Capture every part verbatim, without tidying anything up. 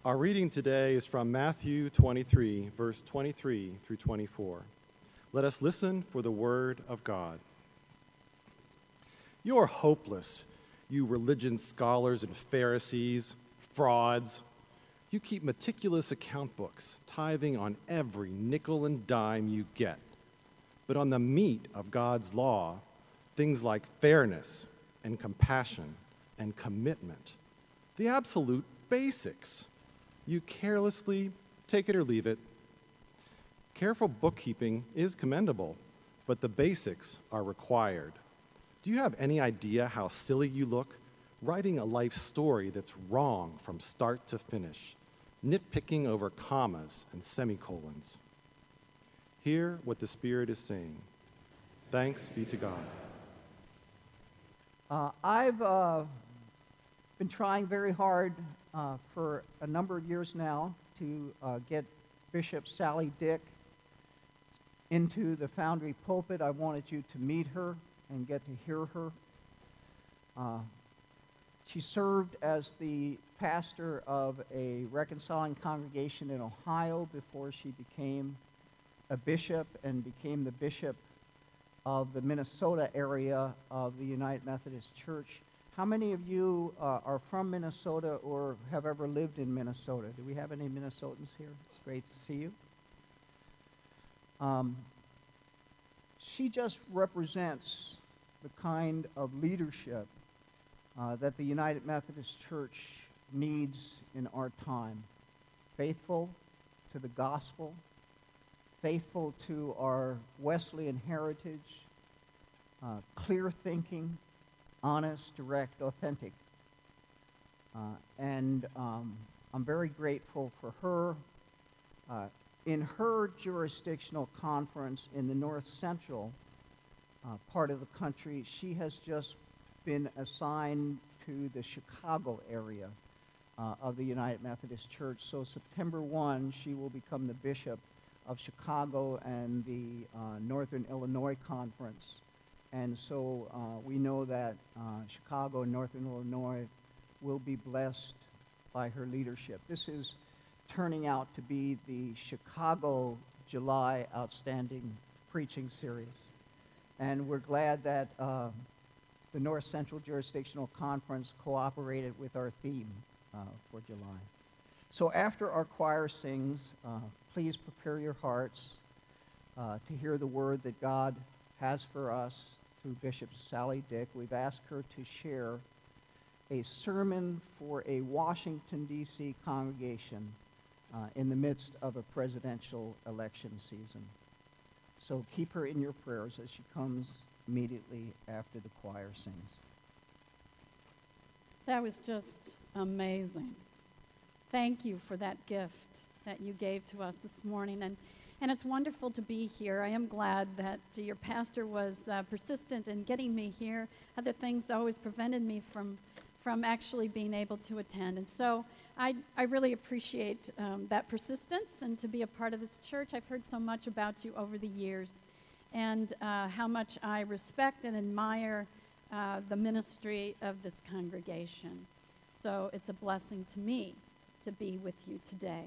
Our reading today is from Matthew twenty-three, verse twenty-three through twenty-four. Let us listen for the word of God. You're hopeless, you religion scholars and Pharisees, frauds. You keep meticulous account books, tithing on every nickel and dime you get. But on the meat of God's law, things like fairness and compassion and commitment, the absolute basics, you carelessly take it or leave it. Careful bookkeeping is commendable, but the basics are required. Do you have any idea how silly you look, writing a life story that's wrong from start to finish, nitpicking over commas and semicolons? Hear what the Spirit is saying. Thanks be to God. Uh, I've uh, been trying very hard uh, for a number of years now to uh, get Bishop Sally Dick into the Foundry pulpit. I wanted you to meet her and get to hear her. Uh, she served as the pastor of a reconciling congregation in Ohio before she became a bishop and became the bishop of the Minnesota area of the United Methodist Church. How many of you uh, are from Minnesota or have ever lived in Minnesota? Do we have any Minnesotans here? It's great to see you. Um, she just represents the kind of leadership uh, that the United Methodist Church needs in our time. Faithful to the gospel, faithful to our Wesleyan heritage, uh, clear thinking, honest, direct, authentic. Uh, and um, I'm very grateful for her. Uh, in her jurisdictional conference in the North Central uh, part of the country, she has just been assigned to the Chicago area uh, of the United Methodist Church. So September first, she will become the bishop of Chicago and the uh, Northern Illinois Conference. And so uh, we know that uh, Chicago and Northern Illinois will be blessed by her leadership. This is turning out to be the Chicago July Outstanding Preaching Series. And we're glad that uh, the North Central Jurisdictional Conference cooperated with our theme uh, for July. So after our choir sings, uh, please prepare your hearts uh, to hear the word that God has for us through Bishop Sally Dick. We've asked her to share a sermon for a Washington, D C congregation uh, in the midst of a presidential election season. So keep her in your prayers as she comes immediately after the choir sings. That was just amazing. Thank you for that gift that you gave to us this morning. And, and it's wonderful to be here. I am glad that uh, your pastor was uh, persistent in getting me here. Other things always prevented me from, from actually being able to attend. And so I, I really appreciate um, that persistence and to be a part of this church. I've heard so much about you over the years and uh, how much I respect and admire uh, the ministry of this congregation. So it's a blessing to me to be with you today.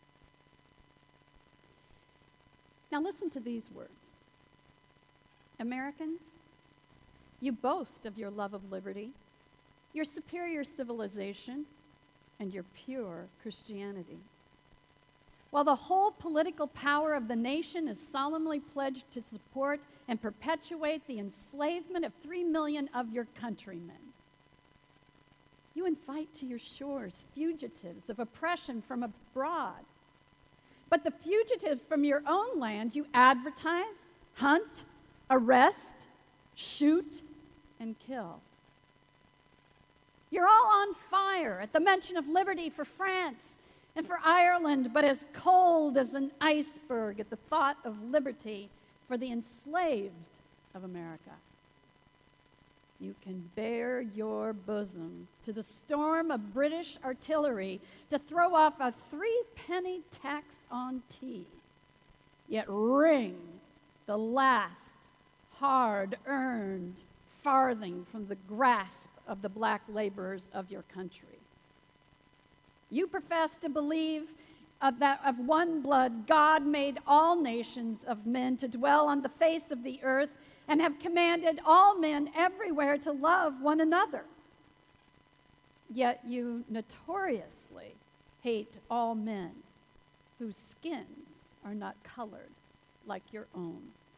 Now listen to these words. Americans, you boast of your love of liberty, your superior civilization, and your pure Christianity. While the whole political power of the nation is solemnly pledged to support and perpetuate the enslavement of three million of your countrymen, you invite to your shores fugitives of oppression from abroad. But the fugitives from your own land you advertise, hunt, arrest, shoot, and kill. You're all on fire at the mention of liberty for France and for Ireland, but as cold as an iceberg at the thought of liberty for the enslaved of America. You can bare your bosom to the storm of British artillery to throw off a three-penny tax on tea, yet wring the last hard-earned farthing from the grasp of the black laborers of your country. You profess to believe uh, that of one blood God made all nations of men to dwell on the face of the earth, and have commanded all men everywhere to love one another. Yet you notoriously hate all men whose skins are not colored like your own.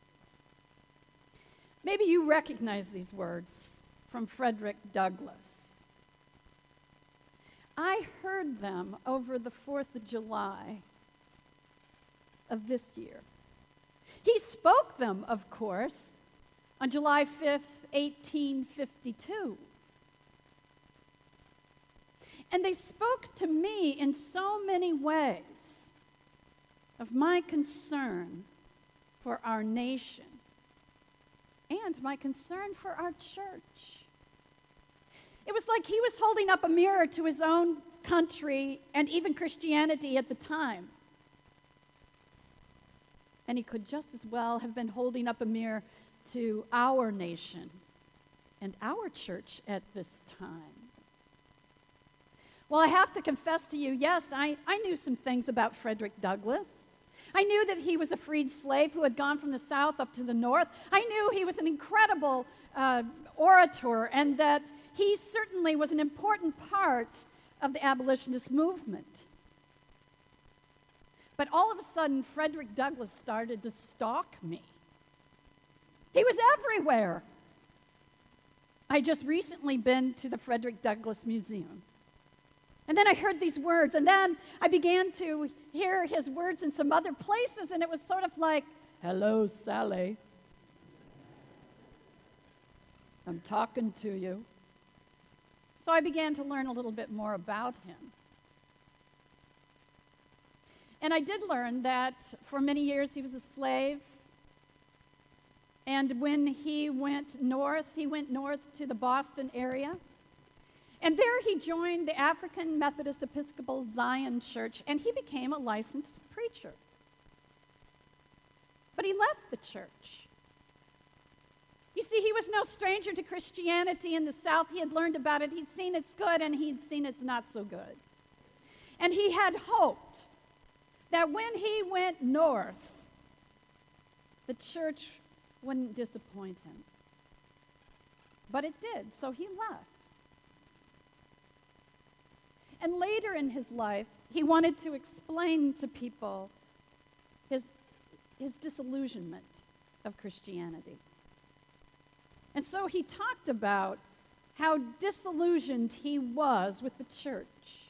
Maybe you recognize these words from Frederick Douglass. I heard them over the fourth of July of this year. He spoke them, of course, on July fifth, eighteen fifty-two. And they spoke to me in so many ways of my concern for our nation and my concern for our church. It was like he was holding up a mirror to his own country and even Christianity at the time. And he could just as well have been holding up a mirror to our nation and our church at this time. Well, I have to confess to you, yes, I, I knew some things about Frederick Douglass. I knew that he was a freed slave who had gone from the South up to the North. I knew he was an incredible uh, orator and that he certainly was an important part of the abolitionist movement. But all of a sudden, Frederick Douglass started to stalk me. He was everywhere. I just recently been to the Frederick Douglass Museum. And then I heard these words, and then I began to hear his words in some other places, and it was sort of like, "Hello, Sally. I'm talking to you." So I began to learn a little bit more about him. And I did learn that for many years he was a slave. And when he went north, he went north to the Boston area. And there he joined the African Methodist Episcopal Zion Church, and he became a licensed preacher. But he left the church. You see, he was no stranger to Christianity in the South. He had learned about it. He'd seen it's good, and he'd seen it's not so good. And he had hoped that when he went north, the church wouldn't disappoint him. But it did, so he left. And later in his life, he wanted to explain to people his, his disillusionment of Christianity. And so he talked about how disillusioned he was with the church.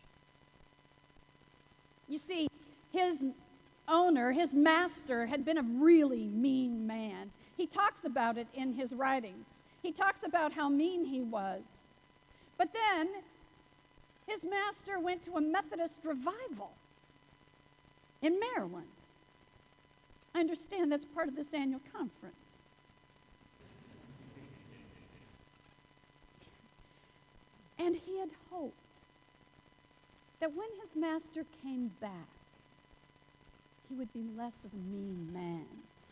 You see, his owner, his master, had been a really mean man. He talks about it in his writings. He talks about how mean he was. But then, his master went to a Methodist revival in Maryland. I understand that's part of this annual conference. And he had hoped that when his master came back, he would be less of a mean man.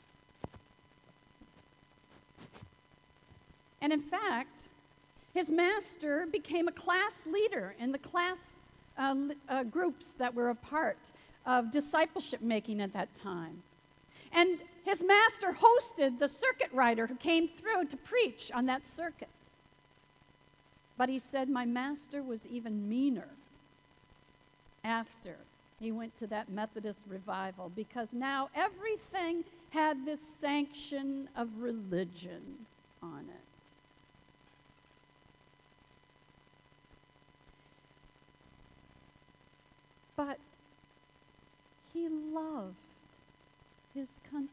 And in fact, his master became a class leader in the class uh, uh, groups that were a part of discipleship making at that time. And his master hosted the circuit rider who came through to preach on that circuit. But he said, my master was even meaner after he went to that Methodist revival, because now everything had this sanction of religion on it. But he loved his country.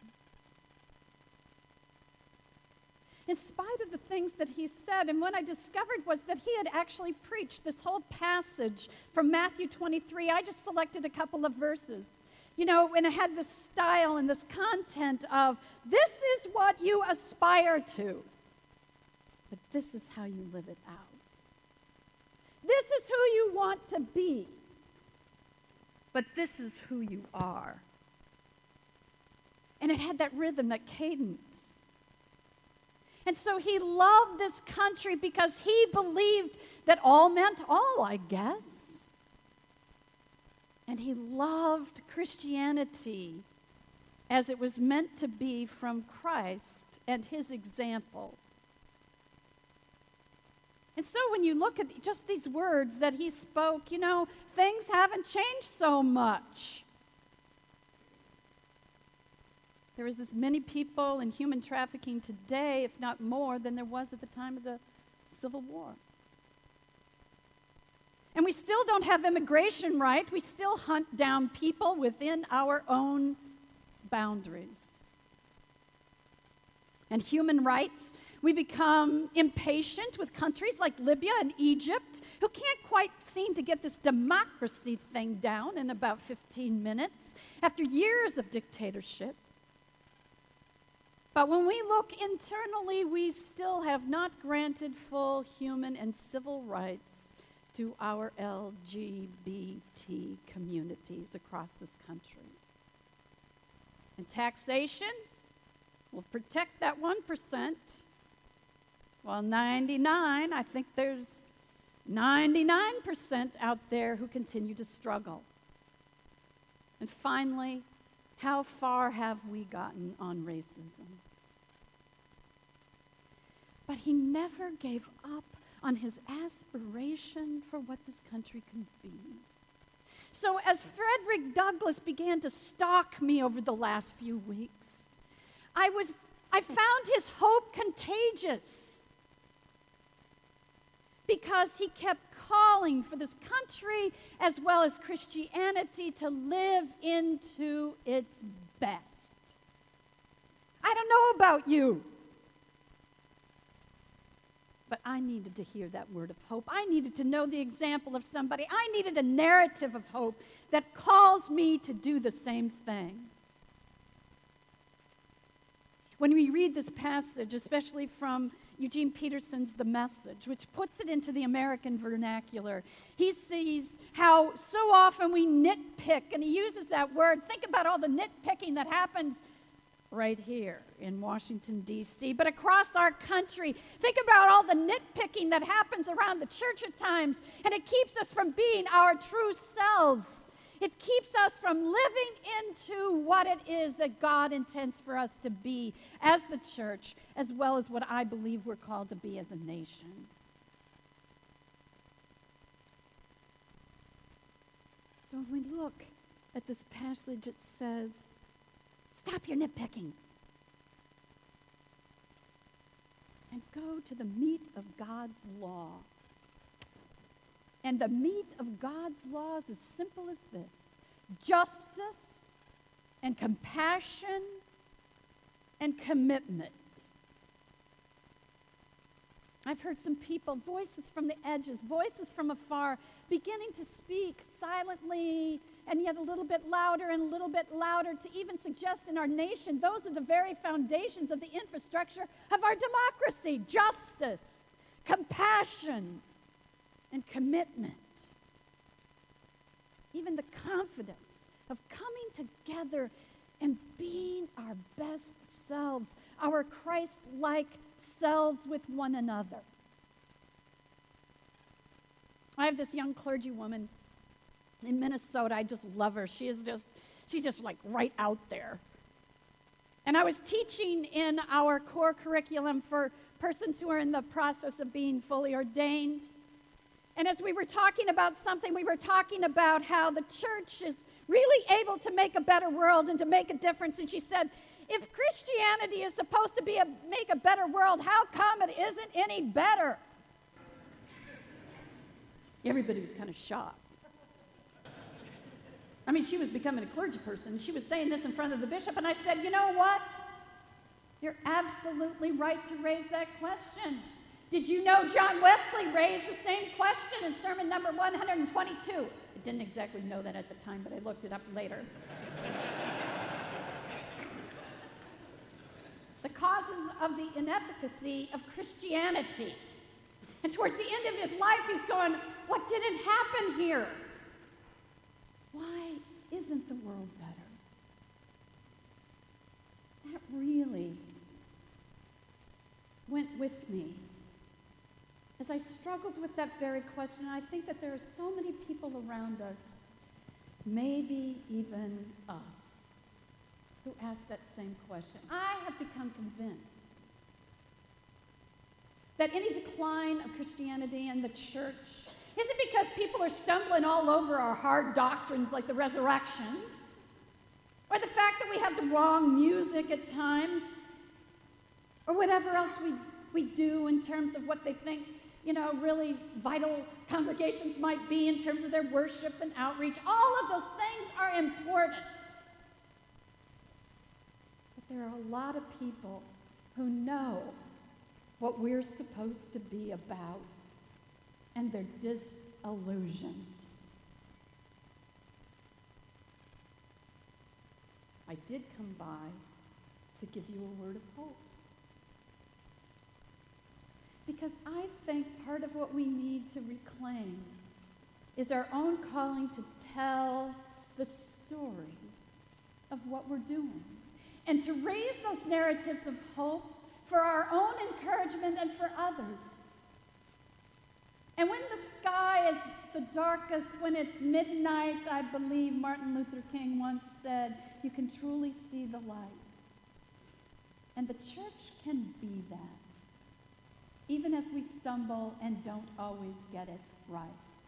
In spite of the things that he said, and what I discovered was that he had actually preached this whole passage from Matthew twenty-three. I just selected a couple of verses. You know, and it had this style and this content of, this is what you aspire to, but this is how you live it out. This is who you want to be, but this is who you are. And it had that rhythm, that cadence. And so he loved this country because he believed that all meant all, I guess. And he loved Christianity as it was meant to be from Christ and his example. And so when you look at just these words that he spoke, you know, things haven't changed so much. There is as many people in human trafficking today, if not more, than there was at the time of the Civil War. And we still don't have immigration right. We still hunt down people within our own boundaries. And human rights, we become impatient with countries like Libya and Egypt, who can't quite seem to get this democracy thing down in about fifteen minutes after years of dictatorship. But when we look internally, we still have not granted full human and civil rights to our L G B T communities across this country. And taxation will protect that one percent, while ninety-nine, I think there's ninety-nine percent out there who continue to struggle. And finally, how far have we gotten on racism? But he never gave up on his aspiration for what this country can be. So as Frederick Douglass began to stalk me over the last few weeks, I was I found his hope contagious because he kept calling for this country as well as Christianity to live into its best. I don't know about you, but I needed to hear that word of hope. I needed to know the example of somebody. I needed a narrative of hope that calls me to do the same thing. When we read this passage, especially from Eugene Peterson's The Message, which puts it into the American vernacular, he sees how so often we nitpick, and he uses that word. Think about all the nitpicking that happens right here in Washington, D C, but across our country. Think about all the nitpicking that happens around the church at times, and it keeps us from being our true selves. It keeps us from living into what it is that God intends for us to be as the church, as well as what I believe we're called to be as a nation. So when we look at this passage, it says, stop your nitpicking and go to the meat of God's law. And the meat of God's law is as simple as this: justice and compassion and commitment. I've heard some people, voices from the edges, voices from afar, beginning to speak silently and yet a little bit louder and a little bit louder to even suggest in our nation those are the very foundations of the infrastructure of our democracy: justice, compassion, and commitment. Even the confidence of coming together and being our best selves, our Christ-like selves with one another. I have this young clergy woman in Minnesota. I just love her. She is just, she's just like right out there. And I was teaching in our core curriculum for persons who are in the process of being fully ordained. And as we were talking about something, we were talking about how the church is really able to make a better world and to make a difference. And she said, if Christianity is supposed to be a, make a better world, how come it isn't any better? Everybody was kind of shocked. I mean, she was becoming a clergy person, and she was saying this in front of the bishop, and I said, you know what? You're absolutely right to raise that question. Did you know John Wesley raised the same question in sermon number one hundred twenty-two? I didn't exactly know that at the time, but I looked it up later. The causes of the inefficacy of Christianity. And towards the end of his life, he's going, what didn't happen here? Why isn't the world better? That really went with me as I struggled with that very question. I think that there are so many people around us maybe even us, who ask that same question. I have become convinced that any decline of Christianity and the church isn't because people are stumbling all over our hard doctrines like the resurrection, or the fact that we have the wrong music at times, or whatever else we, we do in terms of what they think, you know, really vital congregations might be in terms of their worship and outreach. All of those things are important. But there are a lot of people who know what we're supposed to be about, and they're disillusioned. I did come by to give you a word of hope. Because I think part of what we need to reclaim is our own calling to tell the story of what we're doing, and to raise those narratives of hope for our own encouragement and for others. And when the sky is the darkest, when it's midnight, I believe Martin Luther King once said, you can truly see the light. And the church can be that, even as we stumble and don't always get it right.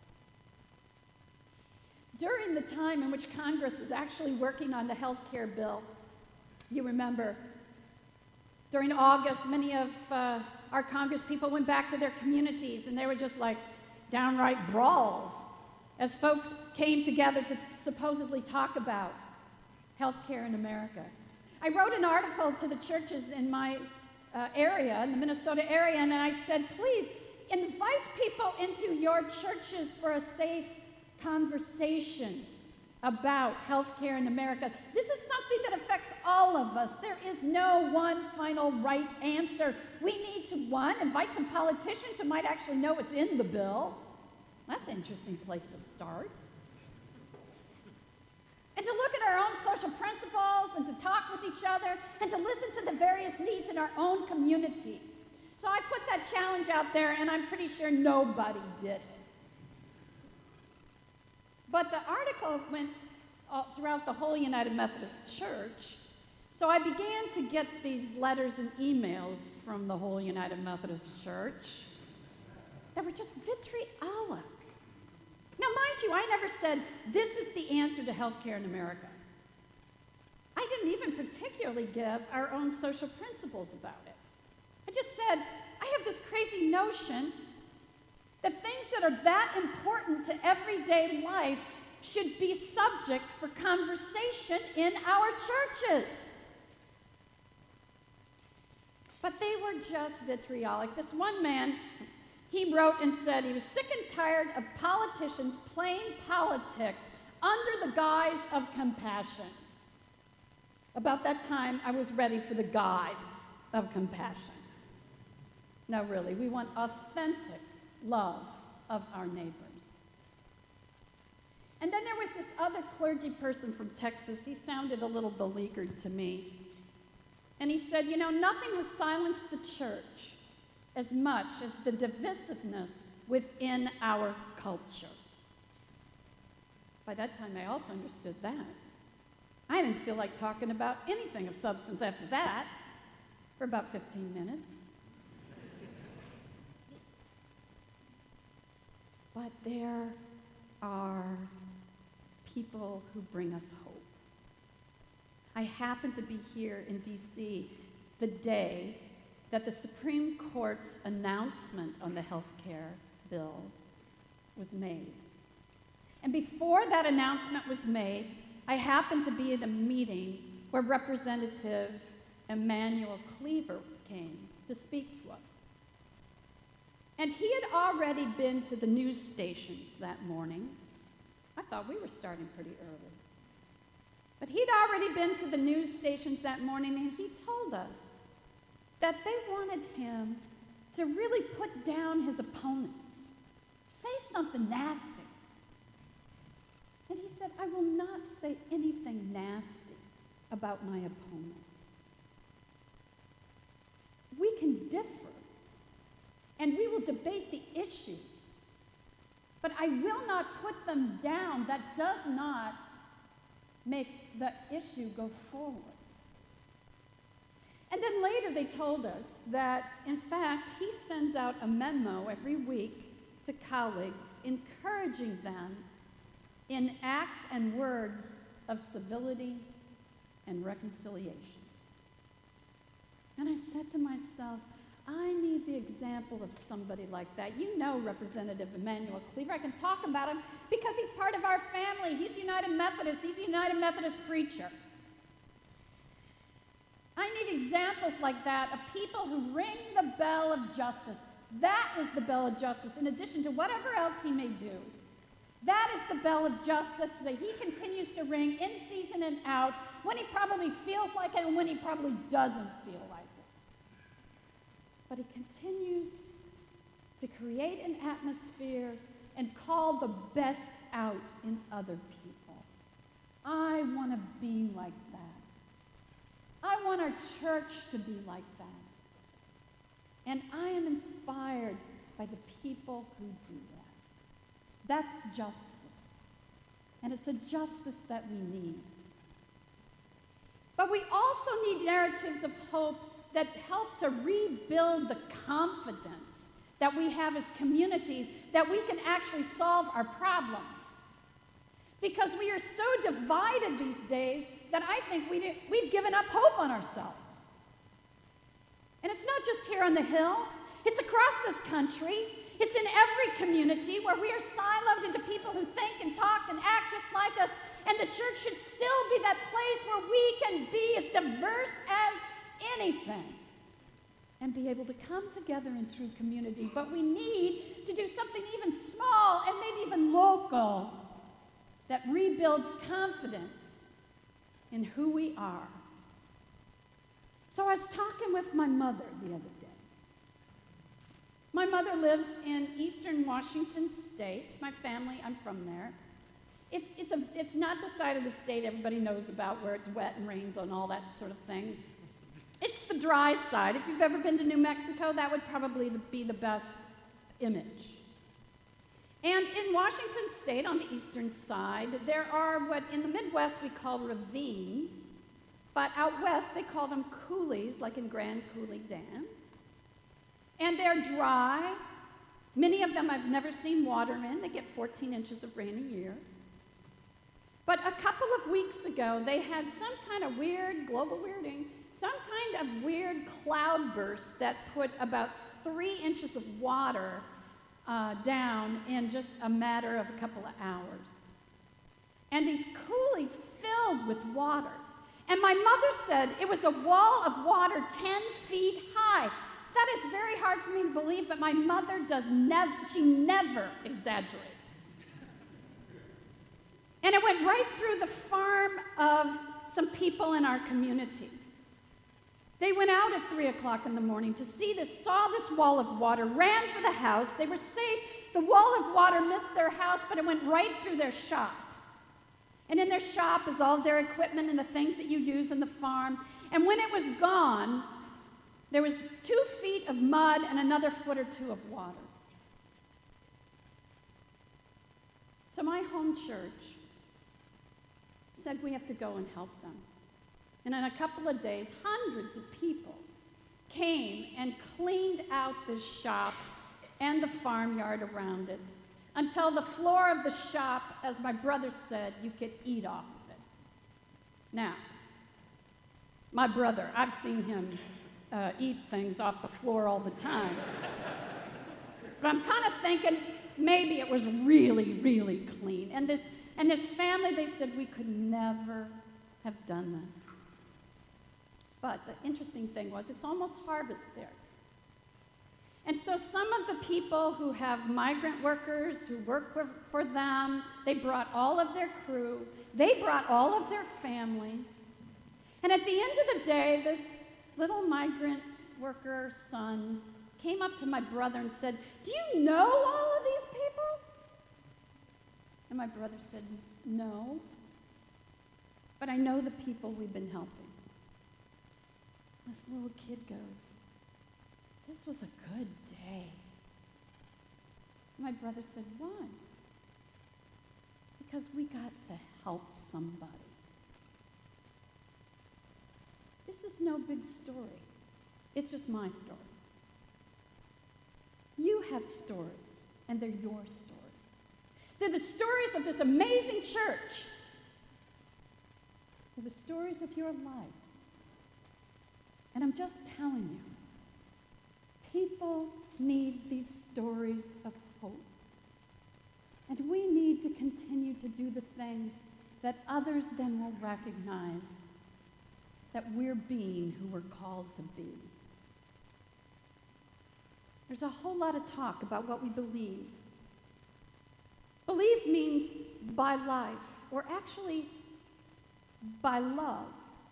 During the time in which Congress was actually working on the health care bill, you remember, during August, many of uh, our Congress people went back to their communities, and they were just like downright brawls as folks came together to supposedly talk about health care in America. I wrote an article to the churches in my uh, area, in the Minnesota area, and I said, please invite people into your churches for a safe conversation about health care in America. This is something that affects all of us. There is no one final right answer. We need to, one, invite some politicians who might actually know what's in the bill. That's an interesting place to start. And to look at our own social principles and to talk with each other and to listen to the various needs in our own communities. So I put that challenge out there, and I'm pretty sure nobody did it. But the article went all throughout the whole United Methodist Church, so I began to get these letters and emails from the whole United Methodist Church that were just vitriolic. Now, mind you, I never said, this is the answer to health care in America. I didn't even particularly give our own social principles about it. I just said, I have this crazy notion that things that are that important to everyday life should be subject for conversation in our churches. But they were just vitriolic. This one man, he wrote and said he was sick and tired of politicians playing politics under the guise of compassion. About that time, I was ready for the guise of compassion. No, really, we want authentic love of our neighbors. And then there was this other clergy person from Texas. He sounded a little beleaguered to me. And he said, you know, nothing has silenced the church as much as the divisiveness within our culture. By that time, I also understood that. I didn't feel like talking about anything of substance after that for about fifteen minutes. But there are people who bring us hope. I happened to be here in D C the day that the Supreme Court's announcement on the health care bill was made. And before that announcement was made, I happened to be at a meeting where Representative Emanuel Cleaver came to speak to us. And he had already been to the news stations that morning. I thought we were starting pretty early. But he'd already been to the news stations that morning, and he told us that they wanted him to really put down his opponents, say something nasty. And he said, I will not say anything nasty about my opponents. We can differ, and we will debate the issues, but I will not put them down. That does not make the issue go forward. And then later they told us that, in fact, he sends out a memo every week to colleagues encouraging them in acts and words of civility and reconciliation. And I said to myself, I need the example of somebody like that. You know Representative Emmanuel Cleaver. I can talk about him because he's part of our family. He's United Methodist. He's a United Methodist preacher. I need examples like that of people who ring the bell of justice. That is the bell of justice, in addition to whatever else he may do. That is the bell of justice that he continues to ring in season and out, when he probably feels like it and when he probably doesn't feel like it. But he continues to create an atmosphere and call the best out in other people. I want to be like that. I want our church to be like that. And I am inspired by the people who do that. That's justice. And it's a justice that we need. But we also need narratives of hope that help to rebuild the confidence that we have as communities that we can actually solve our problems. Because we are so divided these days that I think we did, we've given up hope on ourselves. And it's not just here on the Hill. It's across this country. It's in every community where we are siloed into people who think and talk and act just like us. And the church should still be that place where we can be as diverse as anything and be able to come together in true community. But we need to do something even small and maybe even local that rebuilds confidence in who we are. So I was talking with my mother the other day. My mother lives in eastern Washington State. My family, I'm from there. It's, it's, a, it's not the side of the state everybody knows about where it's wet and rains and all that sort of thing. It's the dry side. If you've ever been to New Mexico, that would probably be the best image. And in Washington State, on the eastern side, there are what in the Midwest we call ravines, but out west they call them coulees, like in Grand Coulee Dam. And they're dry. Many of them I've never seen water in. They get fourteen inches of rain a year. But a couple of weeks ago, they had some kind of weird, global weirding, some kind of weird cloudburst that put about three inches of water uh, down in just a matter of a couple of hours. And these coulees filled with water. And my mother said it was a wall of water ten feet high. That is very hard for me to believe, but my mother does never, she never exaggerates. And it went right through the farm of some people in our community. They went out at three o'clock in the morning to see this, saw this wall of water, ran for the house. They were safe. The wall of water missed their house, but it went right through their shop. And in their shop is all their equipment and the things that you use in the farm. And when it was gone, there was two feet of mud and another foot or two of water. So my home church said we have to go and help them. And in a couple of days, hundreds of people came and cleaned out this shop and the farmyard around it until the floor of the shop, as my brother said, you could eat off of it. Now, my brother, I've seen him uh, eat things off the floor all the time. But I'm kind of thinking maybe it was really, really clean. And this, and this family, they said we could never have done this. But the interesting thing was it's almost harvest there. And so some of the people who have migrant workers who work for them, they brought all of their crew, they brought all of their families. And at the end of the day, this little migrant worker son came up to my brother and said, "Do you know all of these people?" And my brother said, "No, but I know the people we've been helping." This little kid goes, "This was a good day." My brother said, "Why?" "Because we got to help somebody." This is no big story. It's just my story. You have stories, and they're your stories. They're the stories of this amazing church. They're the stories of your life. And I'm just telling you, people need these stories of hope. And we need to continue to do the things that others then will recognize that we're being who we're called to be. There's a whole lot of talk about what we believe. Believe means by life, or actually by love.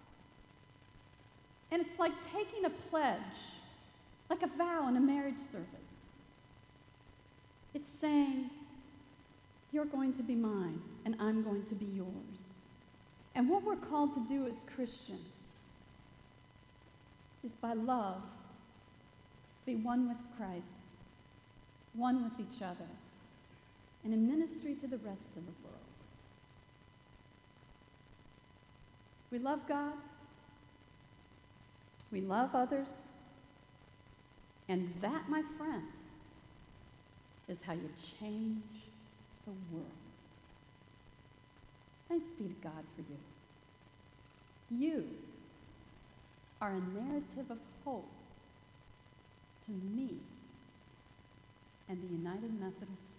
And it's like taking a pledge, like a vow in a marriage service. It's saying, you're going to be mine, and I'm going to be yours. And what we're called to do as Christians is by love, be one with Christ, one with each other, and in ministry to the rest of the world. We love God, we love others, and that, my friends, is how you change the world. Thanks be to God for you. You are a narrative of hope to me and the United Methodist Church.